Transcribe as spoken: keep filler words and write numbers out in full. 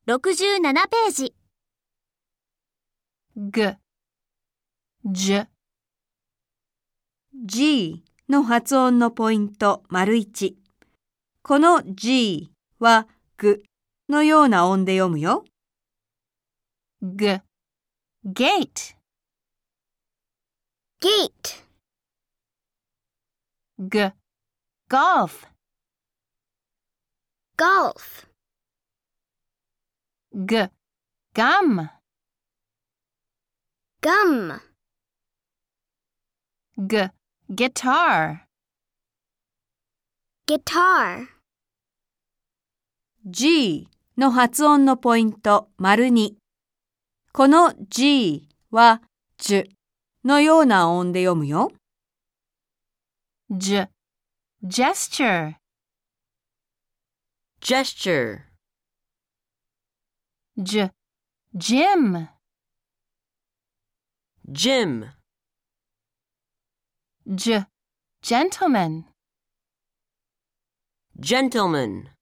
ろくじゅうななページ。 g, j, G の発音のポイント丸いち。この G はぐのような音で読むよ。 g, gate, gate, g, golf, golf, g, gum, gum, g, guitar, guitar, G の発音のポイント丸に。この G はじゅのような音で読むよ。 j, gesture, gesture, j, gym, gym, j, gentleman, gentleman.